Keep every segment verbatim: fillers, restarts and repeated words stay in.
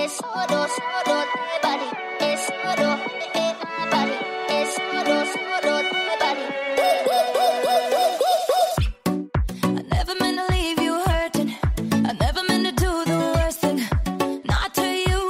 es solo, solo de body, es solo de body, es solo, solo de body. I never meant to leave you hurting. I never meant to do the worst thing, not to you.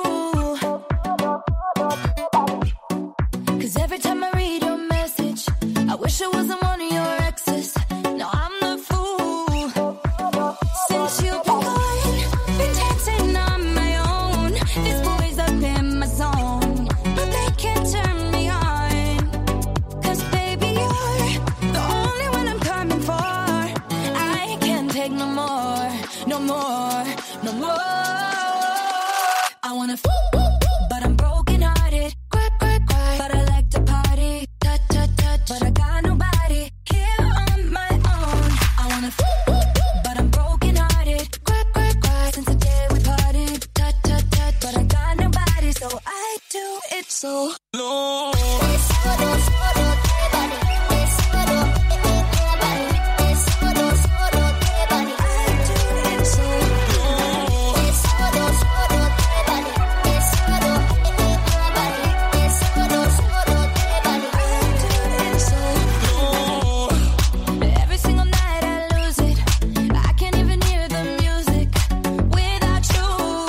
'Cause every time I read your message, I wish it wasn't one of your exes. No, I'm the fool. Since you've been gone, been dancing on my own. This boy's up in my zone, but they can't turn me on. 'Cause baby, you're the only one I'm coming for. I can't take no more, no more, no more. I wanna f- but I'm broken hearted. Cry, cry, cry. But I like to party. Touch, touch, touch. But I got nobody here on my own. I wanna f- but I'm broken hearted. Cry, cry, cry. Since the day we parted. Touch, touch, touch. But I got nobody, so I do it so long. Es solo, solo de body. Es solo de body. Es solo, solo de body. I do it so long. Es solo, solo de body. Es solo de body. Es solo, solo de body. I do it so long. Every single night I lose it. I can't even hear the music without you.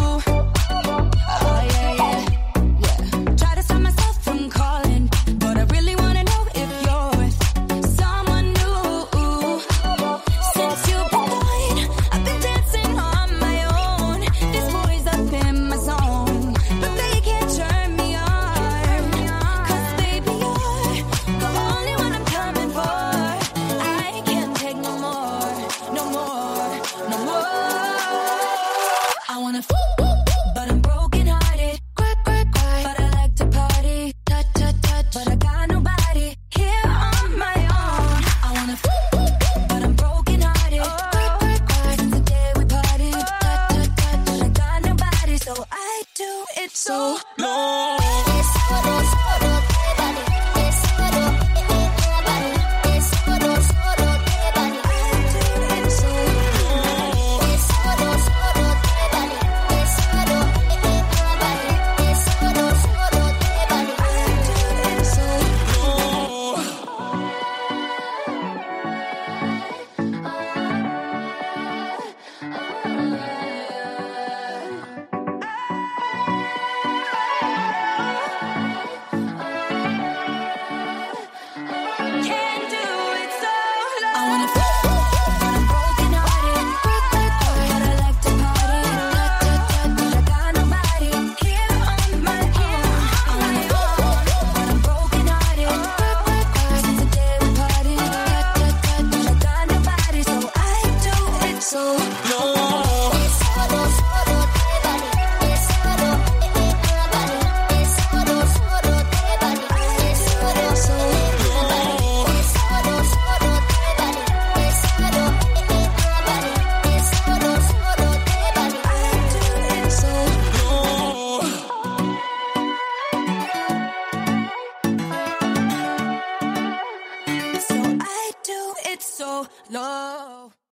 Oh yeah, yeah, yeah. Try to stop myself from calling, but I really wanna know if you're with someone new. Since you've been gone, I've been dancing on my own. This boy's up in my zone, but they can't turn me on. 'Cause baby, you're the only one I'm coming for. I can't take no more, no more, no more. I wanna f- but I'm broken hearted. Cry, cry, cry. But I like to party. Touch, touch, touch. But I got nobody here on my own. I wanna f- but I'm broken hearted. Cry, cry, cry. Since the day we parted. Touch, touch, touch. But I got nobody, so I do it so long.